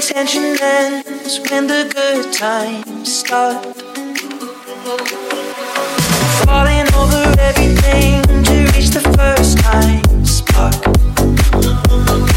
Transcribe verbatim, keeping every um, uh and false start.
tension ends, when the good times start. Falling over everything to reach the first time spark.